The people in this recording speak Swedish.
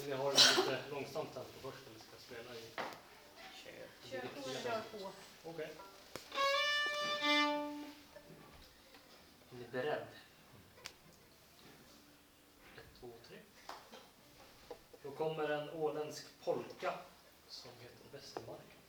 Vill ni ha det lite långsamt tempo först eller ska jag spela i? Kör på. Okej. Är ni beredd? 1, 2, 3. Då kommer en åländsk polka som heter Västermark.